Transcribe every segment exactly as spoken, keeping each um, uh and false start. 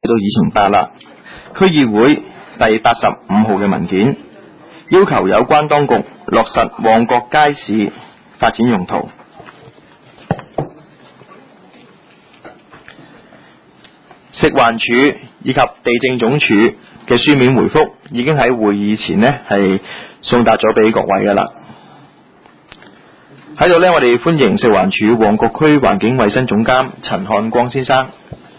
到議程八啦。區議會第八十五號嘅文件要求有關當局落實旺角街市發展用途。食環署以及地政總署嘅書面回覆已經喺會議前呢係送達咗俾各位噶啦。喺度呢，我哋歡迎食環署旺角區環境衛生總監陳漢光先生。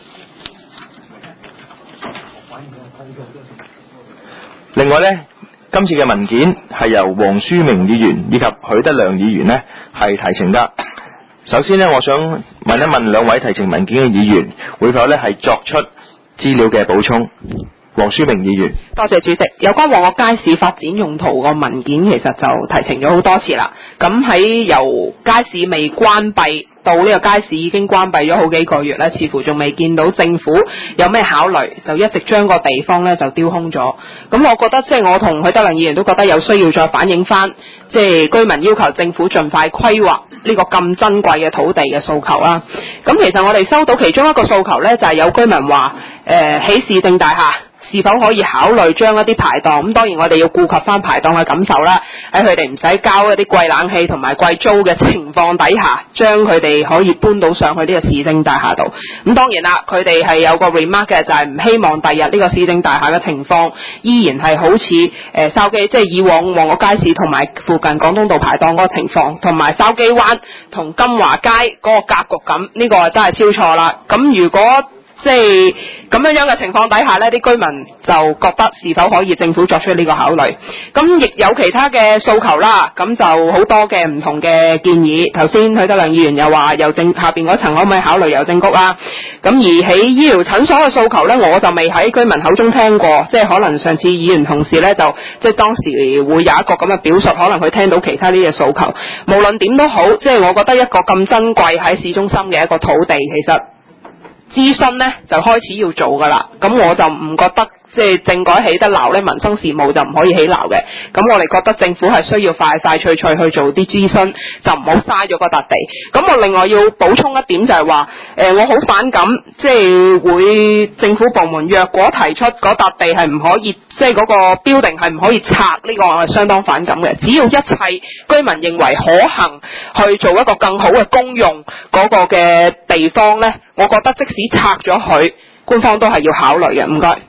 另外呢，今次嘅文件係由黃書明議員以及許德亮議員呢係提呈噶。首先呢，我想問一問兩位提呈文件嘅議員，會否呢係作出資料嘅補充？黃書明議員。 多謝主席。有關旺角街市發展用途個文件其實就提呈咗好多次啦。咁喺由街市未關閉到呢個街市已經關閉咗好幾個月咧，似乎仲未見到政府有咩考慮，就一直將個地方咧就丟空咗。咁我覺得即係我同許德亮議員都覺得有需要再反映翻，即係居民要求政府盡快規劃呢個咁珍貴嘅土地嘅訴求啦。咁其實我哋收到其中一個訴求咧，就係有居民話誒起市政大廈是否可以考慮將一啲排檔，咁當然我哋要顧及翻排檔嘅感受啦，喺佢哋唔使交一啲貴冷氣同埋貴租嘅情況底下，將佢哋可以搬到上去呢個市政大廈度。咁當然啦，佢哋係有個 remark 嘅，就係唔希望第日呢個市政大廈嘅情況依然係好似誒筲箕，即係以往旺角街市同埋附近廣東道排檔嗰個情況，同埋筲箕灣同金華街嗰個格局咁，呢個真係超錯啦。咁如果即係咁樣樣嘅情況底下呢，啲居民就覺得是否可以政府作出呢個考慮。咁亦有其他嘅訴求啦，咁就好多嘅唔同嘅建議。頭先許德亮議員又話郵政下邊嗰層可唔可以考慮郵政局啦。咁而喺醫療診所嘅訴求呢，我就未喺居民口中聽過，即係可能上次議員同事呢，就即係當時會有一個咁嘅表述，可能佢聽到其他呢啲訴求。無論點都好，即係我覺得一個咁珍貴喺市中心嘅一個土地，其實諮詢呢就開始要做噶啦，咁我就唔覺得即係政改起得鬧呢，民生事務就唔可以起鬧嘅。咁我哋覺得政府係需要快快脆脆去做啲諮詢，就唔好嘥咗個笪地。咁我另外要補充一點就係話，誒、呃、我好反感，即係會政府部門若果提出嗰笪地係唔可以，即係嗰個標定係唔可以拆，呢、這個我係相當反感嘅。只要一切居民認為可行去做一個更好嘅公用嗰個嘅地方呢，我覺得即使拆咗佢，官方都係要考慮嘅。唔該。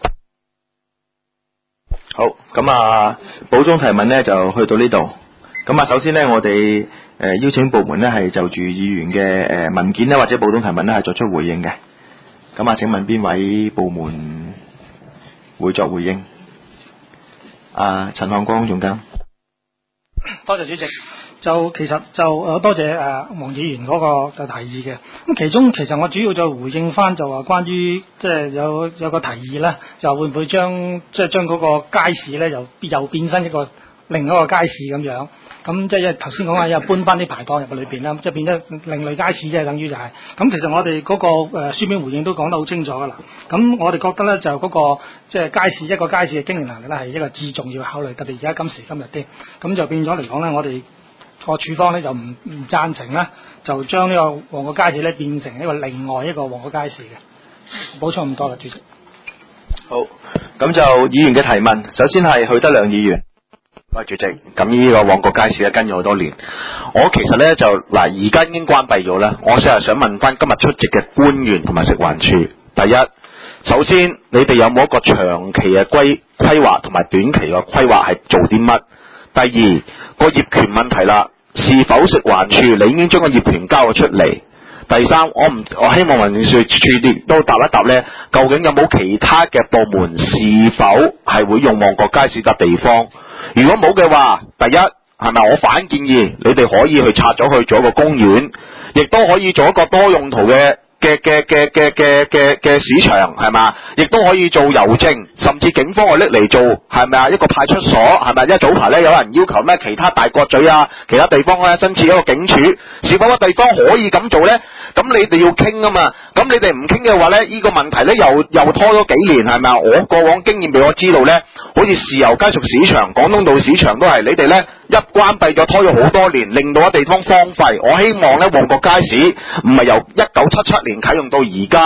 好，咁啊，補充提問呢就去到呢度。咁啊，首先呢，我哋誒、呃、邀請部門呢係就住議員嘅誒、呃、文件呢或者補充提問呢係作出回應嘅。咁啊，請問邊位部門會作回應？啊，陳漢光總監。 多謝主席。就其實就誒多謝誒黃議員嗰個嘅提議嘅。咁其中其實我主要就回應翻就話關於即係有有個提議咧，就會唔會將即係將嗰個街市咧又又變身一個另一個街市咁樣。咁即係頭先講話又搬翻啲排檔入去裏邊啦，即係變咗另類街市，即係等於就係、是。咁其實我哋嗰個誒書面回應都講得好清楚噶啦。咁我哋覺得咧就嗰、那個即係街市一個街市嘅經營能力咧係一個至重要考慮，特別而家今時今日啲。咁就變咗嚟講咧，我哋個處方咧就唔唔贊成咧，就將呢個旺角街市咧變成一個另外一個旺角街市嘅。補充咁多啦，主席。 好，咁就議員嘅提問，首先係許德亮議員。喂，主席，咁呢個旺角街市咧跟咗好多年，我其實咧就嗱而家已經關閉咗啦。我成日想問翻今日出席嘅官員同埋食環署，第一，首先你哋有冇一個長期嘅規規劃同埋短期嘅規劃係做啲乜？第二，個業權問題啦，是否食環署你已經將個業權交咗出嚟？第三，我唔我希望民政處處都答一答呢，究竟有冇其他嘅部門是否係會用旺角街市笪地方？如果冇嘅話，第一係咪我反建議你哋可以去拆咗去做一個公園，亦都可以做一個多用途嘅嘅嘅嘅嘅嘅嘅嘅市場，係嘛？亦都可以做郵政，甚至警方我拎嚟做，係咪啊？一個派出所，係咪？因為早排咧有人要求咩其他大角咀啊，其他地方咧新設一個警署，是否個地方可以咁做咧？咁你哋要傾啊嘛。咁你哋唔傾嘅話咧，呢、這個問題咧又又拖咗幾年，係咪啊？我過往經驗俾我知道咧，好似豉油街熟市場、廣東道市場都係你哋咧一關閉咗，拖咗好多年，令到個地方荒廢。我希望咧旺角街市唔係由一九七七年啟用到而家，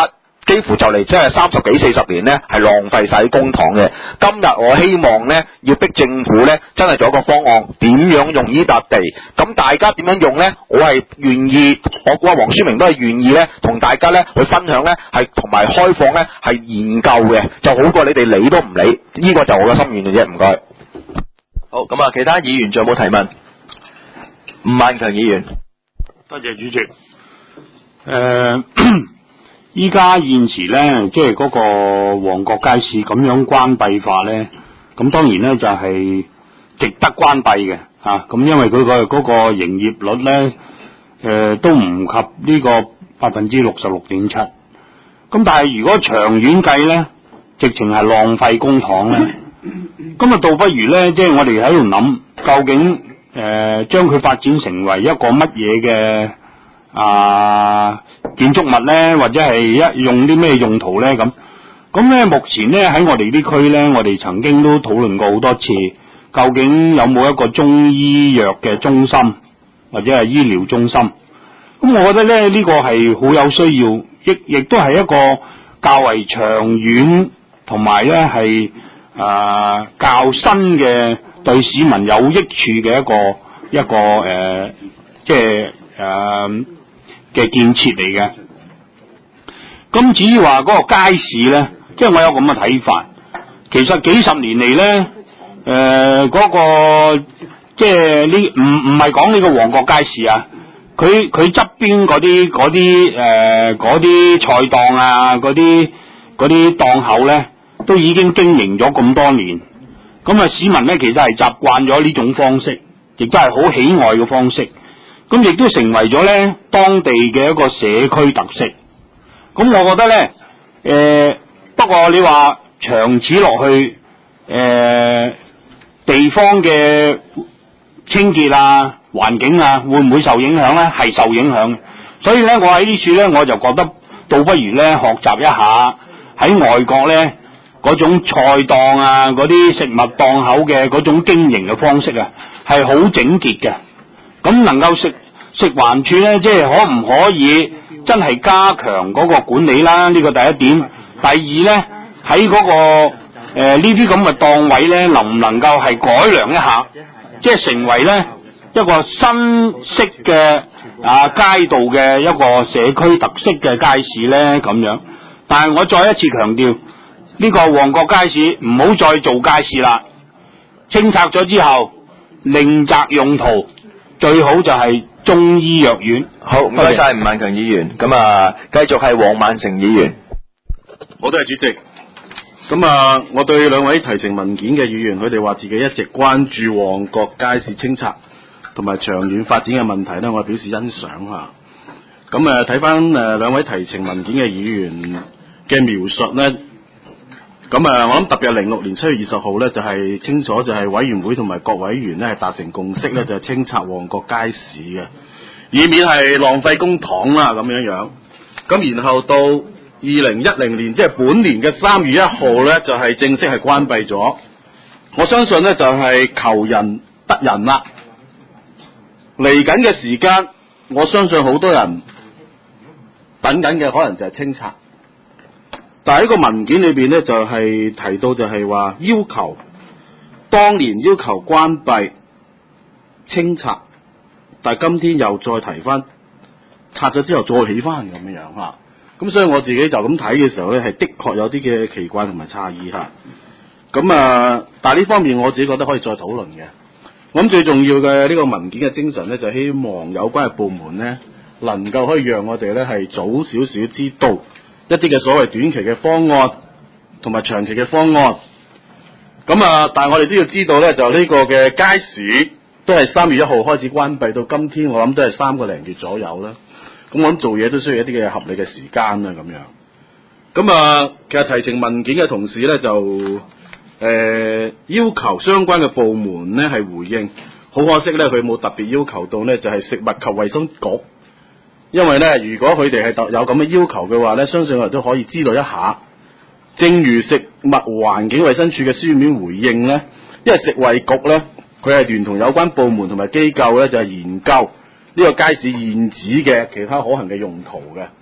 幾乎就嚟即係三十幾四十年咧，係浪費晒啲公帑嘅。今日我希望咧，要逼政府咧，真係做一個方案，點樣用呢笪地？咁大家點樣用咧？我係願意，我估阿黃書明都係願意咧，同大家咧去分享咧，係同埋開放咧，係研究嘅，就好過你哋理都唔理。呢、這個就我嘅心願嘅啫，唔該。好，咁啊，其他議員仲有冇提問？吳萬強議員， 多謝主席。誒、呃。依家現時咧，即係嗰個旺角街市咁樣關閉法咧，咁當然咧就係、是、值得關閉嘅嚇。咁、啊、因為佢個嗰個營業率咧，誒、呃、都唔及呢個百分之六十六點七。咁但係如果長遠計咧，直情係浪費公帑咧。咁啊，倒不如咧，即係我哋喺度諗，究竟誒將佢發展成為一個乜嘢嘅啊建築物咧，或者係一用啲咩用途咧？咁咁咧，目前咧喺我哋啲區咧，我哋曾經都討論過好多次，究竟有冇一個中醫藥嘅中心或者係醫療中心？咁我覺得咧，呢個係好有需要，亦亦都係一個較為長遠同埋咧係啊較新嘅對市民有益處嘅一個一個誒、呃，即係誒嘅建設嚟嘅。咁至於話嗰個街市咧，即係我有咁嘅睇法。其實幾十年嚟咧，誒、呃、嗰、那個即係呢唔唔係講呢個旺角街市啊，佢佢側邊嗰啲嗰啲誒嗰啲菜檔啊，嗰啲嗰啲檔口咧，都已經經營咗咁多年。咁啊，市民咧其實係習慣咗呢種方式，亦都係好喜愛嘅方式。咁亦都成為咗咧當地嘅一個社區特色。咁我覺得咧，誒、呃、不過你話長此落去，誒、呃、地方嘅清潔啊、環境啊，會唔會受影響咧？係受影響嘅。所以咧，我喺呢處咧，我就覺得倒不如咧學習一下喺外國咧嗰種菜檔啊、嗰啲食物檔口嘅嗰種經營嘅方式啊，係好整潔嘅。咁能夠食食環署咧，即係可唔可以真係加強嗰個管理啦？呢個第一點。第二咧，喺嗰個誒呢啲咁嘅檔位咧，能唔能夠係改良一下，即係成為咧一個新式嘅啊街道嘅一個社區特色嘅街市咧咁樣。但係我再一次強調，呢個旺角街市唔好再做街市啦，清拆咗之後另擇用途，最好就係中醫藥院。 好，唔該晒吳萬強議員。咁啊，繼續係黃萬成議員。 我都係主席。咁啊，我對兩位提呈文件嘅議員，佢哋話自己一直關注旺角街市清拆同埋長遠發展嘅問題咧，我表示欣賞吓。咁啊，睇翻誒兩位提呈文件嘅議員嘅描述咧，咁啊，我諗特別係零六年七月二十號咧，就係、是、清楚就係委員會同埋各委員咧係達成共識咧，就係、是、清拆旺角街市嘅，以免係浪費公帑啦咁樣樣。咁然後到二零一零年，即係本年嘅三月一號咧，就係、是、正式係關閉咗。我相信咧就係、是、求仁得仁啦。嚟緊嘅時間，我相信好多人等緊嘅可能就係清拆。但係喺個文件裏邊咧，就係、是、提到就係話要求當年要求關閉清拆，但係今天又再提翻拆咗之後再起翻咁樣樣吓。咁所以我自己就咁睇嘅時候咧，係的確有啲嘅奇怪同埋詫異吓。咁啊，但係呢方面我自己覺得可以再討論嘅。我諗最重要嘅呢個文件嘅精神咧，就希望有關嘅部門咧，能夠可以讓我哋咧係早少少知道一啲嘅所謂短期嘅方案同埋長期嘅方案。咁啊，但係我哋都要知道咧，就呢個嘅街市都係三月一號開始關閉，到今天我諗都係三個零月左右啦。咁我諗做嘢都需要一啲嘅合理嘅時間啦，咁樣。咁啊，其實提呈文件嘅同事咧就誒、呃、要求相關嘅部門咧係回應，好可惜咧佢冇特別要求到咧就係、是、食物及衛生局，因為咧如果佢哋係有咁嘅要求嘅話咧，相信我哋都可以知道一下。正如食物環境衛生署嘅書面回應咧，因為食衛局咧佢係聯同有關部門同埋機構咧就係、是、研究呢個街市現址嘅其他可行嘅用途嘅。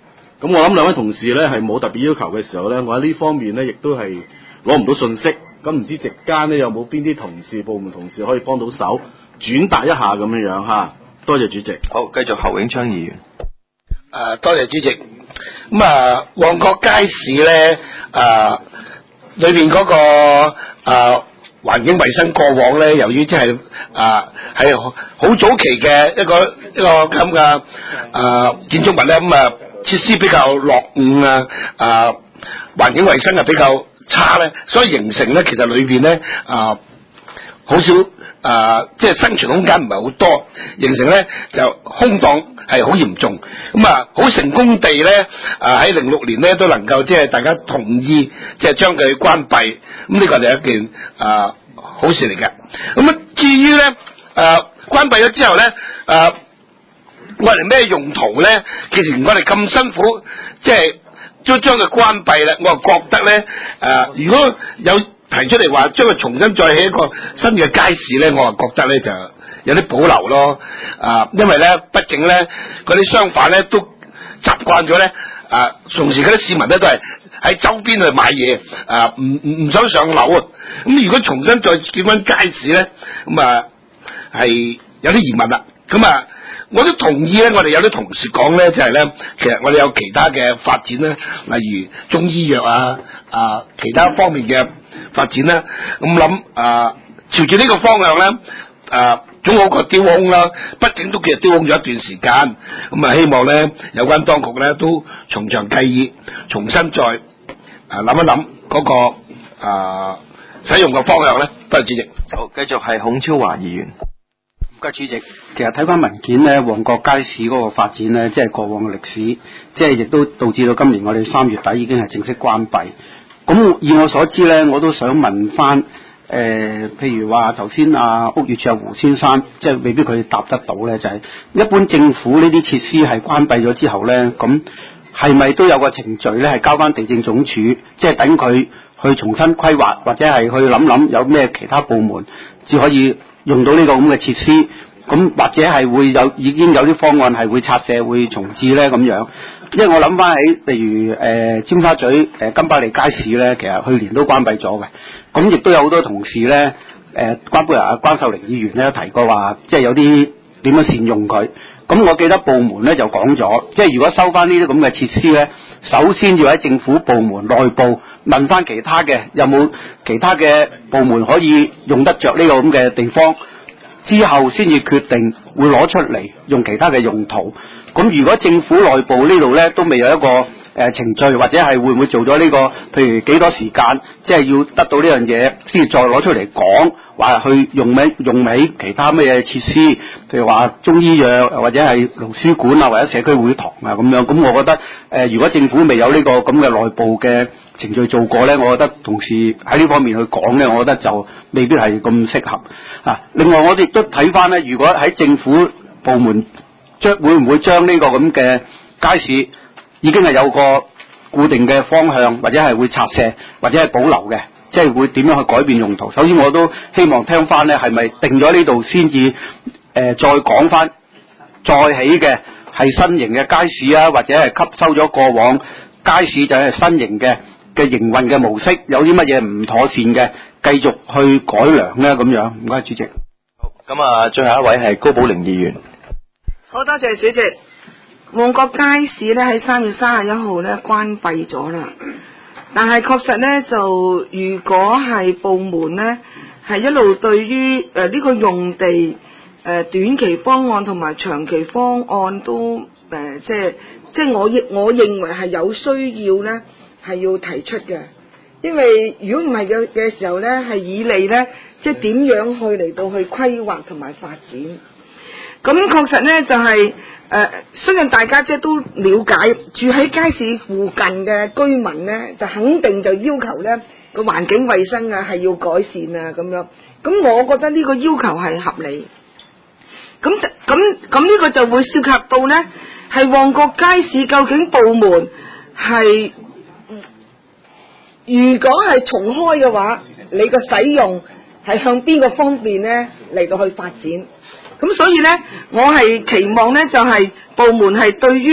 咁我諗兩位同事咧係冇特別要求嘅時候咧，我喺呢方面咧亦都係攞唔到信息。咁唔知席間咧有冇邊啲同事部門同事可以幫到手轉達一下咁樣樣嚇？多謝主席。 好，繼續侯永昌議員。 誒、啊，多謝主席。咁啊，旺角街市咧，誒裏邊嗰個誒環境衛生過往咧，由於即係誒係好早期嘅一個一個咁嘅誒建築物咧，咁啊設施比較落伍啊，誒環境衛生係比較差咧，所以形成咧其實裏邊咧啊好少誒、呃，即係生存空間唔係好多，形成咧就空檔係好嚴重。咁啊，好成功地咧，誒喺零六年咧都能夠即係大家同意，即係將佢關閉。咁呢個就係一件誒、呃、好事嚟嘅。咁啊，至於咧誒、呃、關閉咗之後咧誒，我哋咩用途咧？其實我哋咁辛苦，即係都將佢關閉啦。我覺得咧誒、呃，如果有提出嚟話將佢重新再起一個新嘅街市咧，我啊覺得咧就有啲保留咯。啊，因為咧，畢竟咧嗰啲商販咧都習慣咗咧，啊，同時嗰啲市民咧都係喺周邊去買嘢，啊，唔唔唔想上樓啊。咁如果重新再建翻街市咧，咁啊係有啲疑問啦。咁啊，我都同意咧，我哋有啲同事講咧，就係咧，其實我哋有其他嘅發展咧，例如中醫藥啊，啊，其他方面嘅發展啦，咁諗啊，朝住呢個方向咧，啊，總好過丟空啦。畢竟都其實丟空咗一段時間，咁啊，希望咧有關當局咧都從長計議，重新再啊諗一諗嗰個啊使用嘅方向咧。多謝主席。 好，繼續係孔超華議員。 唔該主席。其實睇翻文件咧，旺角街市嗰個發展咧，即係過往嘅歷史，即係亦都導致到今年我哋三月底已經係正式關閉。咁以我所知咧，我都想問翻誒、呃，譬如話頭先啊屋宇署阿胡先生，即係未必佢答得到咧，就係、是、一般政府呢啲設施係關閉咗之後咧，咁係咪都有個程序咧，係交翻地政總署，即係等佢去重新規劃，或者係去諗諗有咩其他部門至可以用到呢個咁嘅設施，咁或者係會有已經有啲方案係會拆卸、會重置咧咁樣。因為我諗翻起，例如誒、呃、尖沙咀誒、呃、金巴利街市咧，其實去年都關閉咗嘅。咁亦都有好多同事咧，誒關乎阿關秀玲議員咧提過話，即係有啲點樣善用佢。咁我記得部門咧就講咗，即係如果收翻呢啲咁嘅設施咧，首先要喺政府部門內部問翻其他嘅，有冇其他嘅部門可以用得着呢個咁嘅地方，之後先至決定會攞出嚟用其他嘅用途。咁如果政府內部呢度咧都未有一個誒、呃、程序，或者係會唔會做咗呢、這個，譬如幾多時間，即係要得到呢樣嘢，先至再攞出嚟講，話去用喺用喺其他咩嘢設施，譬如話中醫藥或者係圖書館啊，或者社區會堂啊咁樣。咁我覺得誒、呃，如果政府未有呢個咁嘅內部嘅程序做過咧，我覺得同時喺呢方面去講咧，我覺得就未必係咁適合啊。另外我哋亦都睇翻咧，如果喺政府部門將會唔會將呢個咁嘅街市已經係有個固定嘅方向，或者係會拆卸，或者係保留嘅，即係會點樣去改變用途？首先我都希望聽翻咧，係咪定咗呢度先至誒再講翻再起嘅係新型嘅街市啊，或者係吸收咗過往街市就係新型嘅嘅營運嘅模式，有啲乜嘢唔妥善嘅，繼續去改良咧咁樣。唔該，主席。 好，咁啊，最後一位係高寶玲議員。 好多謝主席。旺角街市咧喺三月三十一號咧關閉咗啦，但係確實咧就如果係部門咧係一路對於誒呢個用地誒、呃、短期方案同埋長期方案都誒、呃、即係即係我認我認為係有需要咧係要提出嘅，因為如果唔係嘅嘅時候咧係以利咧即係點樣去嚟到去規劃同埋發展。咁確實咧就係、是、誒、呃，相信大家即係都了解住喺街市附近嘅居民咧，就肯定就要求咧個環境衛生啊係要改善啊咁樣。咁我覺得呢個要求係合理。咁就咁咁呢個就會涉及到咧係旺角街市究竟部門係如果係重開嘅話，你個使用係向邊個方面咧嚟到去發展？咁所以咧，我係期望咧就係、是、部門係對於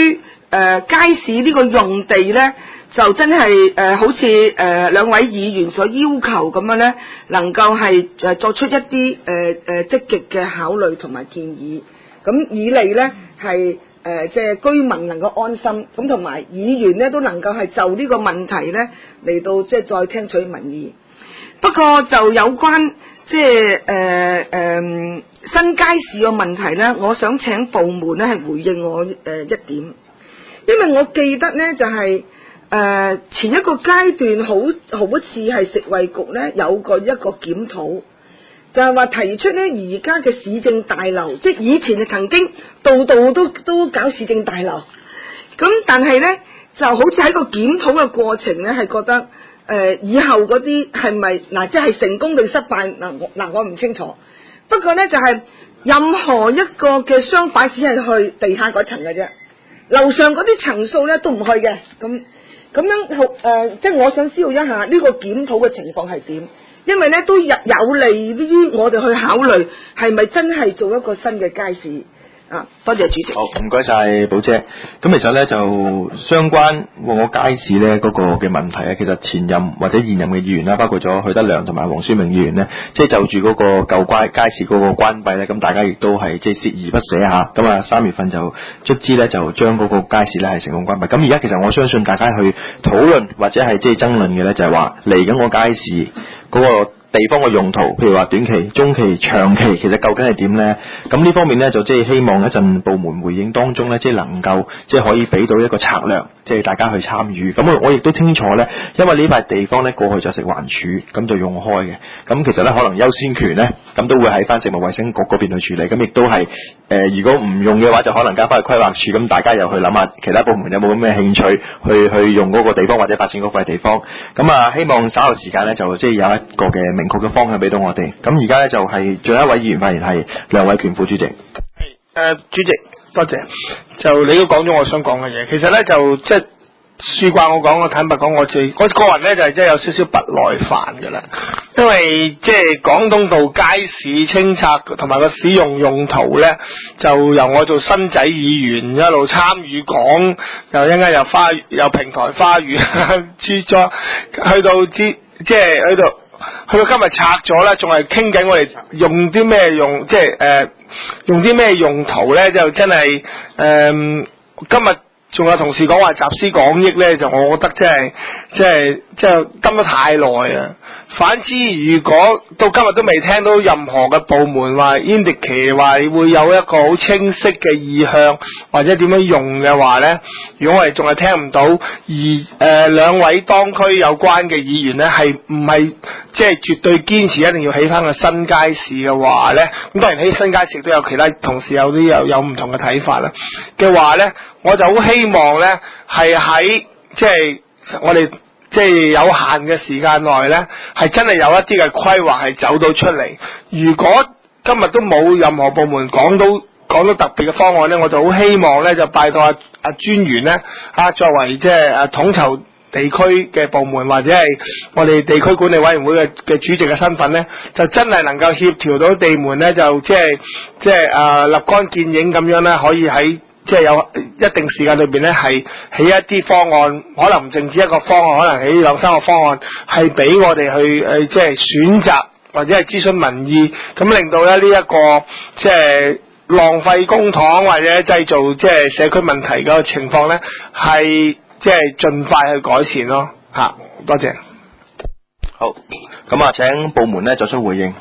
呃、街市呢個用地咧，就真係誒、呃、好似誒兩位議員所要求咁樣咧，能夠係誒作出一啲誒誒積極嘅考慮同埋建議，咁以嚟咧係誒即係居民能夠安心，咁同埋議員咧都能夠係就呢個問題咧嚟到即係再聽取民意。不過就有關即係誒誒新街市個問題咧，我想請部門咧係回應我誒、呃、一點，因為我記得咧就係、是、誒、呃、前一個階段好好似係食衛局咧有個一個檢討，就係話提出咧而家嘅市政大樓，即係以前就曾經度度都都搞市政大樓，咁但係咧就好似喺個檢討嘅過程咧係覺得。誒、呃、以後嗰啲係咪嗱，即係成功定失敗嗱？我嗱我唔清楚。不過咧就係、是、任何一個嘅商販只係去地下嗰層嘅啫，樓上嗰啲層數咧都唔去嘅。咁咁樣好誒、呃，即係我想知道一下呢個檢討嘅情況係點，因為咧都有有利於我哋去考慮係咪真係做一個新嘅街市。啊，多謝主席。 好，唔該晒寶姐。咁其實咧就相關旺角街市咧嗰個嘅問題咧，其實前任或者現任嘅議員啦，包括咗許德良同埋黃書明議員咧，即係就住嗰個舊街街市嗰個關閉咧，咁大家亦都係即係鍥而不捨嚇。咁啊三月份就卒之咧就將嗰個街市咧係成功關閉。咁而家其實我相信大家去討論或者係即係爭論嘅咧，就係話嚟緊個街市嗰個地方嘅用途，譬如話短期、中期、長期，其實究竟係點呢？咁呢方面呢，就即係希望一陣部門回應當中呢，即係能夠即係可以俾到一個策略，即係大家去參與。咁我我亦都清楚呢，因為呢塊地方呢過去就食環署咁就用開嘅。咁其實呢，可能優先權呢，咁都會喺翻食物衛生局嗰邊去處理。咁亦都係誒、呃，如果唔用嘅話，就可能交翻去規劃署。咁大家又去諗下其他部門有冇咁嘅興趣去去用嗰個地方或者發展嗰塊地方。咁啊，希望稍後時間呢，就即係有一個嘅明確嘅方向俾到我哋。咁而家咧就係最後一位議員發言係梁偉權副主席。係誒、 呃，主席多謝。就你都講咗我想講嘅嘢，其實咧就即係恕慣我講，我坦白講，我自我個人咧就係真係有少少不耐煩㗎啦。因為即係廣東道街市清拆同埋個使用用途咧，就由我做新仔議員一路參與講，又一陣間又花又平台花園豬咗，去到之即係去到。去到今日拆咗啦，仲係傾緊我哋用啲咩用，即係誒、呃、用啲咩用途咧？就真係誒、呃、今日仲有同事講話集思廣益咧，就我覺得真係即係即係等得太耐啊！反之，如果到今日都未聽到任何嘅部門話 indicate 話會有一個好清晰嘅意向或者點樣用嘅話咧，如果我哋仲係聽唔到，而誒、呃、兩位當區有關嘅議員咧係唔係即係絕對堅持一定要起翻個新街市嘅話咧，咁當然起新街市都有其他同事有啲有有唔同嘅睇法啦嘅話咧，我就好希望咧係喺即係我哋。即係有限嘅時間內咧，係真係有一啲嘅規劃係走到出嚟。如果今日都冇任何部門講到講到特別嘅方案咧，我就好希望咧就拜託阿阿專員咧啊，作為即係誒統籌地區嘅部門或者係我哋地區管理委員會嘅嘅主席嘅身份咧，就真係能夠協調到地門咧，就即係即係誒立竿見影咁樣咧，可以喺即係有一定時間裏邊咧，係起一啲方案，可能唔淨止一個方案，可能起兩三個方案，係俾我哋去誒即係選擇或者係諮詢民意，咁令到咧呢一個即係浪費公帑或者製造即係社區問題嘅情況咧，係即係盡快去改善咯。嚇、啊，多謝。 好，咁啊請部門咧作出回應。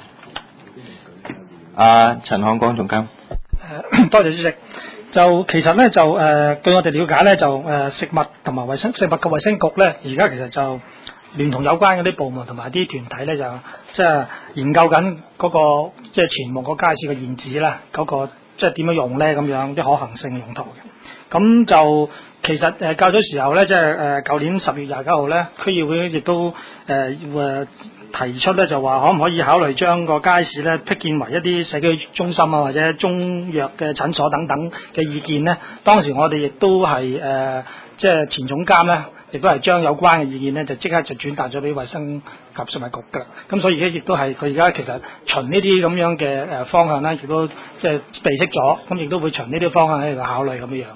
阿陳漢光總監。 誒，多謝主席。就其實咧就誒、呃、據我哋了解咧就誒、呃、食物同埋衛生食物及衛生局咧而家其實就聯同有關嗰啲部門同埋啲團體咧就即係研究緊嗰、那個即係前旺角街市嘅現址啦，嗰、那個即係點樣用咧咁樣啲可行性用途嘅。咁就其實誒較早時候咧即係誒舊年十月廿九號咧區議會亦都誒誒。呃提出咧就話可唔可以考慮將個街市咧闢建為一啲社區中心啊或者中藥嘅診所等等嘅意見呢，當時我哋亦都係誒即係前總監咧，亦都係將有關嘅意見呢，就即刻就轉達咗俾衛生及食物局㗎。咁所以而家亦都係佢而家其實循呢啲咁樣嘅誒方向咧，亦都即係備悉咗，咁亦都會循呢啲方向喺度考慮咁樣樣嘅。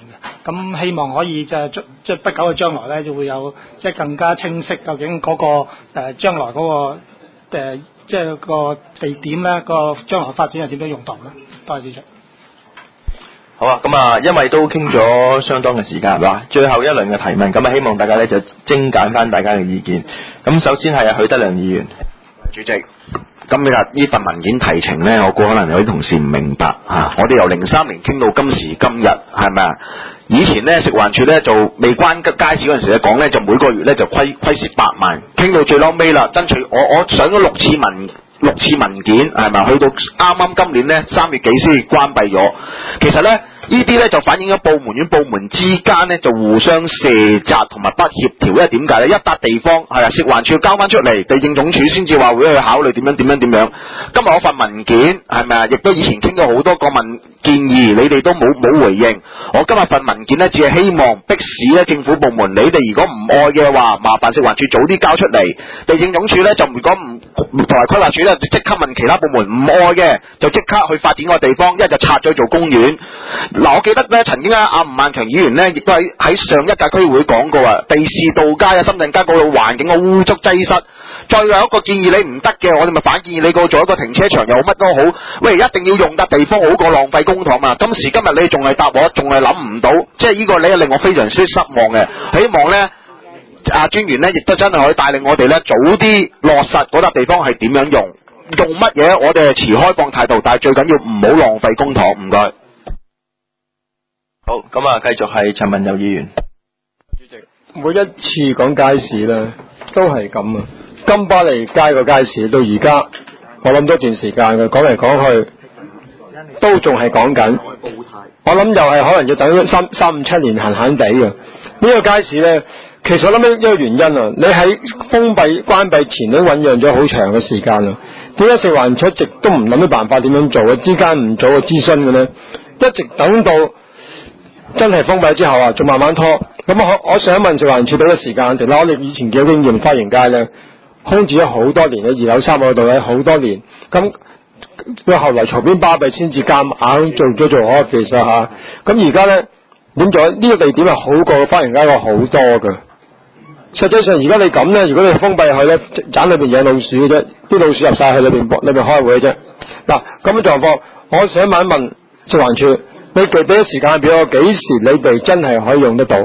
咁希望可以就係即係不久嘅將來咧，就會有即係更加清晰究竟嗰、嗰個誒將來嗰、嗰個誒即係個地點咧，個將來發展係點樣用途咧？多謝主席。 好啊，咁啊，因為都傾咗相當嘅時間，係嘛？最後一輪嘅提問，咁啊，希望大家咧就精簡翻大家嘅意見。咁首先係啊，許德亮議員，主席。今日呢份文件提呈呢，我估可能有啲同事唔明白嚇、啊。我哋由零三年傾到今時今日，係咪啊？以前呢，食環署呢就未關街市嗰陣時咧講呢，就每個月呢就虧虧蝕百萬，傾到最嬲尾啦，爭取我我上咗六次文六次文件，係咪？去到啱啱今年呢，三月幾先關閉咗。其實呢。呢啲咧就反映咗部門與部門之間咧就互相卸責同埋不協調，因為點解咧？一笪地方係啊，食環署交翻出嚟，地政總署先至話會去考慮點樣點樣點樣。今日我份文件係咪啊？亦都以前傾咗好多個問建議，你哋都冇冇回應。我今日份文件咧，只係希望迫使咧政府部門，你哋如果唔愛嘅話，麻煩食環署早啲交出嚟。地政總署咧就如果唔同埋規劃署咧，就即刻問其他部門唔愛嘅，就即刻去發展個地方，一就拆咗做公園。嗱，我記得咧，曾經咧，阿吳萬強議員咧，亦都喺喺上一屆區議會講過啊，地市道街啊，深圳街嗰度環境嘅污濁擠塞。再有一個建議你唔得嘅，我哋咪反建議你過做一個停車場又好，乜都好。喂，一定要用笪地方好過浪費公帑啊！今時今日你仲係答我，仲係諗唔到，即係呢個你係令我非常之失望嘅。希望咧，阿專員咧，亦都真係可以帶領我哋咧，早啲落實嗰笪地方係點樣用，用乜嘢，我哋係持開放態度，但係最緊要唔好浪費公帑。唔該。好，咁啊，繼續係陳文友議員。 主席，每一次講街市咧，都係咁啊。金巴利街個街市到而家，我諗咗一段時間嘅，講嚟講去，都仲係講緊。我諗又係可能要等三三五七年閒閒地嘅。呢、這個街市咧，其實我諗一個原因啊，你喺封閉關閉前都醞釀咗好長嘅時間啦。點解食環署一直都唔諗啲辦法點樣做啊？之間唔做個諮詢嘅咧，一直等到真係封閉之後啊，仲慢慢拖。咁我我想問食環署俾個時間，其實我哋以前嘅經驗，花園街咧空置咗好多年嘅二樓三樓度咧好多年，咁到後來嘈邊巴閉先至夾硬做咗做 office 啊嚇。咁而家咧點做？呢、這個地點係好過花園街個好多㗎。實際上而家你咁咧，如果你封閉佢咧，盞裏邊養老鼠嘅啫，啲老鼠入晒去裏邊裏邊開會嘅啫。嗱咁嘅狀況，我想問一問食環署，你具俾啲時間俾我，幾時你哋真係可以用得到？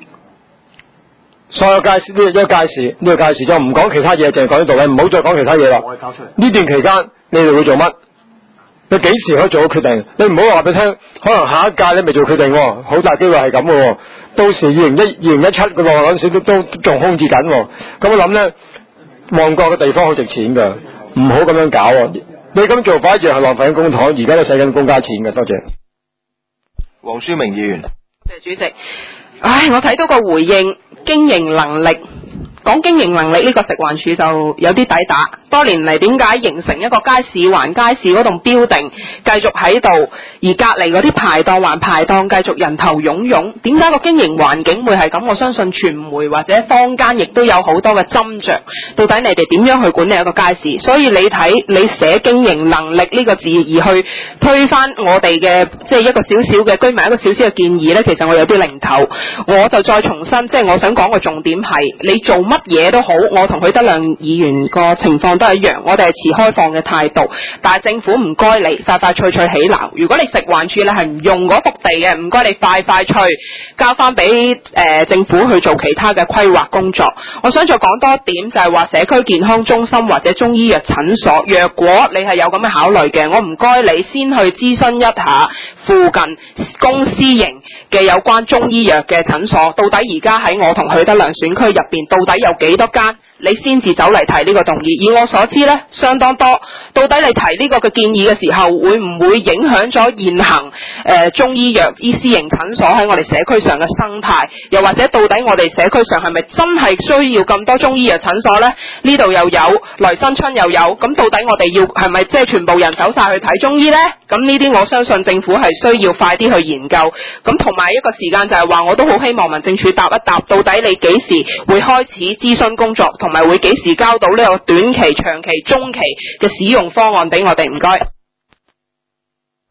所有街市呢、這個一個街市呢、這個街市就唔講其他嘢，淨係講呢度咧，唔好再講其他嘢啦。呢段期間你哋會做乜？你幾時可以做好決定？你唔好話俾佢聽，可能下一屆你未做決定，好大機會係咁嘅。到時二零一二零一七嘅嗰陣時都都仲空置緊。咁我諗咧，旺角嘅地方好值錢㗎，唔好咁樣搞。你咁做法一樣係浪費緊公帑，而家都使緊公家錢嘅。多謝。 黃書明議員。 多謝主席。唉，我睇到個回應，經營能力。講經營能力呢個食環署就有啲抵打，多年嚟點解形成一個街市環街市嗰棟標定繼續喺度，而隔離嗰啲排檔還排檔繼續人頭湧湧，點解個經營環境會係咁？我相信傳媒或者坊間亦都有好多嘅斟酌，到底你哋點樣去管理一個街市？所以你睇你寫經營能力呢個字而去推翻我哋嘅即係一個少少嘅居民一個少少嘅建議呢，其實我有啲零頭，我就再重申，即係我想講個重點係你做乜嘢都好，我同許德亮議員個情況都係一樣，我哋係持開放嘅態度，但係政府唔該你快快脆脆起樓。如果你食環署你係唔用嗰幅地嘅，唔該你快快脆交翻俾誒政府去做其他嘅規劃工作。我想再講多一點，就係話社區健康中心或者中醫藥診所，若果你係有咁嘅考慮嘅，我唔該你先去諮詢一下附近公私營嘅有關中醫藥嘅診所，到底而家喺我同許德亮選區入邊到底有幾多間？你先至走嚟提呢個動議，以我所知呢，相當多。到底你提呢個嘅建議嘅時候，會唔會影響咗現行誒、呃、中醫藥醫私營診所喺我哋社區上嘅生態？又或者到底我哋社區上係咪真係需要咁多中醫藥診所呢？呢度又有，來新春又有，咁到底我哋要係咪即係全部人走晒去睇中醫呢？咁呢啲我相信政府係需要快啲去研究。咁同埋一個時間就係話，我都好希望民政處答一答，到底你幾時會開始諮詢工作？同埋會幾時交到呢個短期、長期、中期嘅使用方案俾我哋？唔該。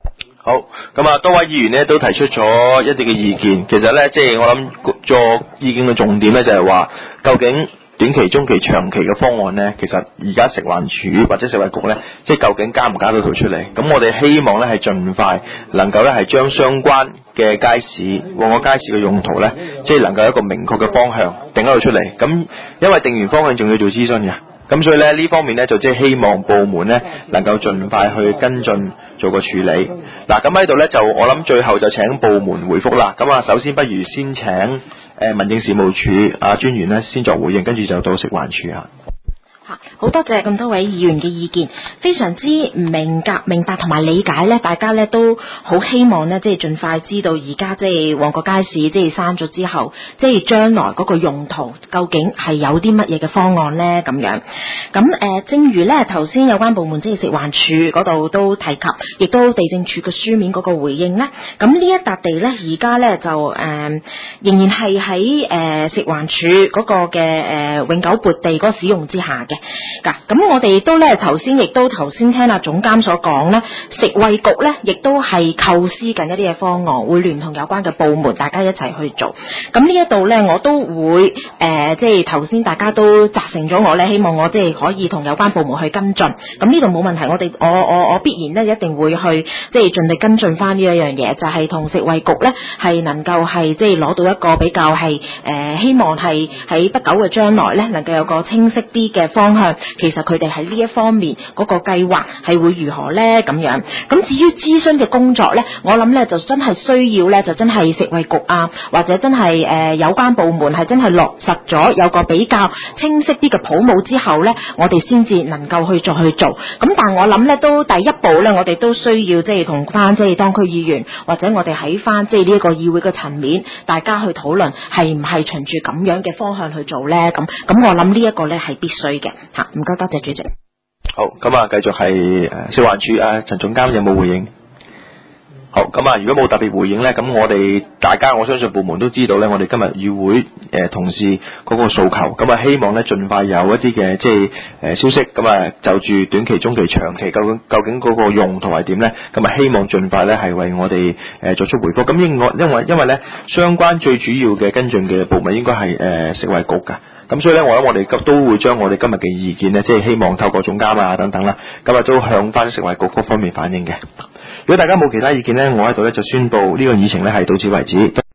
好，咁啊，多位議員呢都提出咗一啲嘅意見。其實呢，即係我諗個意見嘅重點呢，就係話，究竟短期、中期、長期嘅方案呢，其實而家食環署或者食衞局呢，即係究竟加唔加到圖出嚟？咁我哋希望呢係盡快能夠呢係將相關嘅街市、旺角街市嘅用途呢，即係能夠有一個明確嘅方向定喺度出嚟。咁因為定完方向仲要做諮詢嘅。咁所以咧呢方面咧就即係希望部門咧能夠盡快去跟進做個處理。嗱，咁喺度咧就我諗最後就請部門回覆啦。咁啊首先不如先請誒、呃、民政事務處啊專員咧先作回應，跟住就到食環署啊。 好多謝咁多位議員嘅意見，非常之唔明白、明白同埋理解呢，大家呢都好希望呢，即係盡快知道而家即係旺角街市即係閂咗之後，即係將來嗰個用途究竟係有啲乜嘢嘅方案呢？咁樣。咁誒、呃，正如呢頭先有關部門即係食環署嗰度都提及，亦都地政署嘅書面嗰個回應呢。咁呢一笪地呢，而家呢就誒、呃、仍然係喺誒食環署嗰個嘅誒、呃、永久撥地嗰個使用之下嘅。嗱，咁我哋都咧頭先亦都頭先聽阿總監所講咧，食衛局咧亦都係構思緊一啲嘅方案，會聯同有關嘅部門大家一齊去做。咁呢一度咧，我都會誒、呃，即係頭先大家都責成咗我咧，希望我即係可以同有關部門去跟進。咁呢度冇問題，我哋我我我必然咧一定會去即係盡力跟進翻呢一樣嘢，就係、是、同食衛局咧係能夠係即係攞到一個比較係誒、呃，希望係喺不久嘅將來咧能夠有個清晰啲嘅方向。其實佢哋喺呢一方面嗰個計劃係會如何呢？咁樣。咁至於諮詢嘅工作呢，我諗呢就真係需要呢，就真係食衛局啊，或者真係誒、呃、有關部門係真係落實咗有個比較清晰啲嘅譜目之後呢，我哋先至能夠去再去做。咁但係我諗呢，都第一步呢，我哋都需要即係同翻即係當區議員或者我哋喺翻即係呢一個議會嘅層面，大家去討論係唔係循住咁樣嘅方向去做呢？咁咁我諗呢一個呢係必須嘅嚇。唔該，多謝主席。 好，咁啊，繼續係誒食環署啊，陳總監有冇回應？好，咁啊，如果冇特別回應咧，咁我哋大家我相信部門都知道咧，我哋今日議會誒、呃、同事嗰個訴求，咁啊希望咧盡快有一啲嘅即係誒消息，咁啊就住短期、中期、長期究竟究竟嗰個用途係點咧？咁啊希望盡快咧係為我哋誒、呃、作出回覆。咁應該因為因為咧相關最主要嘅跟進嘅部門應該係誒食衛局㗎。咁所以咧，我諗我哋都會將我哋今日嘅意見咧，即係希望透過總監啊等等啦，今日都向翻食衛局嗰方面反映嘅。如果大家冇其他意見咧，我喺度咧就宣布呢個議程咧係到此為止。